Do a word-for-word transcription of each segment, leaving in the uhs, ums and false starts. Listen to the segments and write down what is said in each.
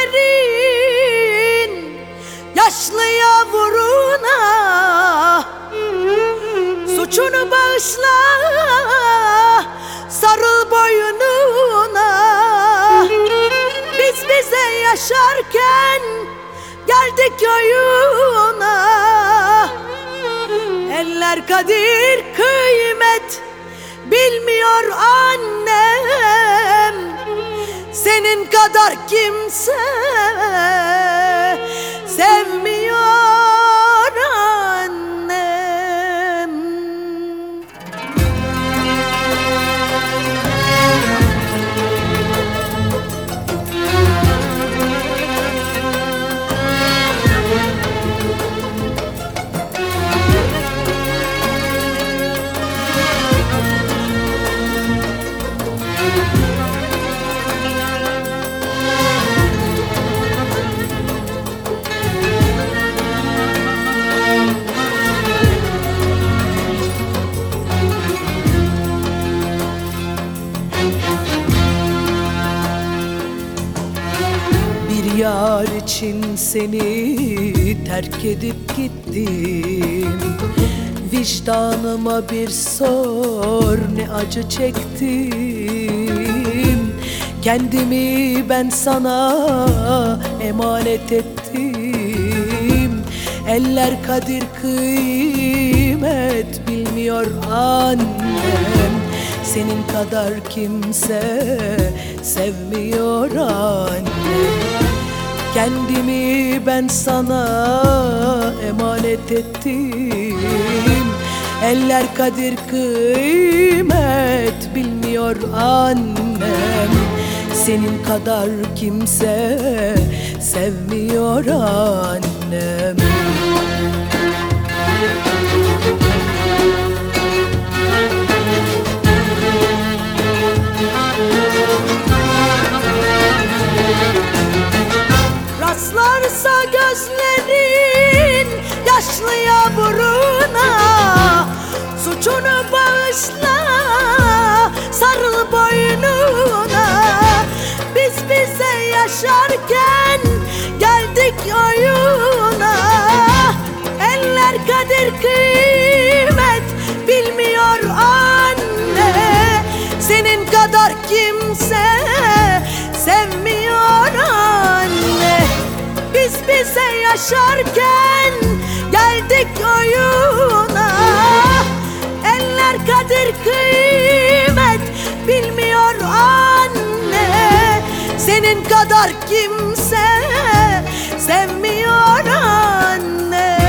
gözlerin yaşlı yavruna, suçunu bağışla, sarıl boynuna. Biz bize yaşarken geldik oyuna. Eller kadir kıymet bilmiyor annem, senin kadar kimse sevmiyor annem. Yar için seni terk edip gittim. Vicdanıma bir sor, ne acı çektim. Kendimi ben sana emanet ettim. Eller kadir kıymet bilmiyor annem, senin kadar kimse sevmiyor annem. Kendimi ben sana emanet ettim. Eller kadir kıymet bilmiyor annem, senin kadar kimse sevmiyor annem. Rastlarsa gözlerin yaşlı yavruna, suçunu bağışla, sarıl boynuna. Biz bize yaşarken geldik oyuna. Eller kadir kıymet bilmiyor anne, senin kadar kimse sevmiyor anne. Biz bize yaşarken geldik oyuna. Eller kadir kıymet bilmiyor anne, senin kadar kimse sevmiyor anne.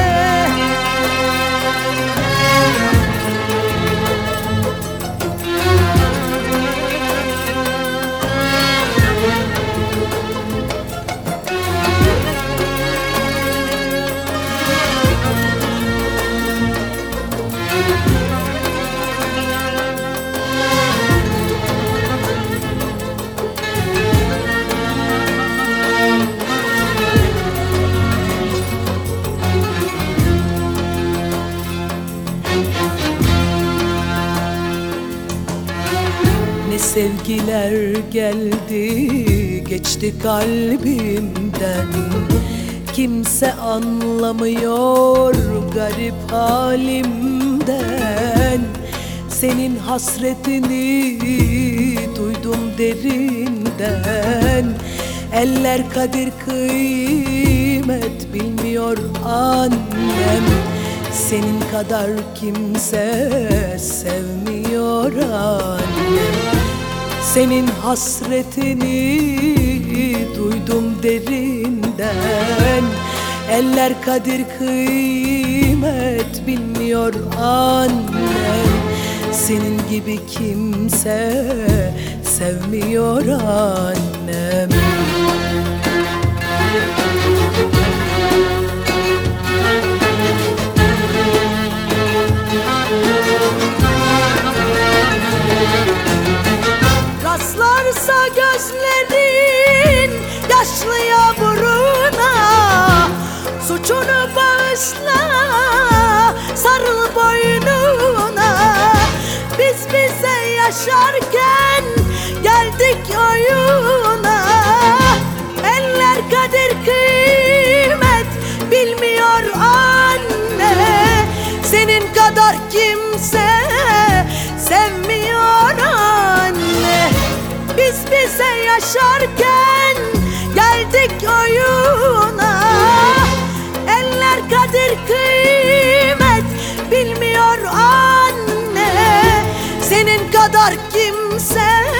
Ne sevgiler geldi geçti kalbimden, kimse anlamıyor garip halimden. Senin hasretini duydum derinden. Eller kadir kıymet bilmiyor annem, senin kadar kimse sevmiyor annem. Senin hasretini duydum derinden. Eller kadir kıymet bilmiyor annem, senin gibi kimse sevmiyor annem. Rastlarsa gözlerin yaşlı yavruna, suçunu bağışla, sarıl boynuna. Biz bize yaşarken geldik oyuna. Eller kadir kıymet bilmiyor anne. Senin kadar kimse sevmiyor anne. Biz bize yaşarken geldik oyuna. Eller kadir kıymet bilmiyor anne. Senin kadar kimse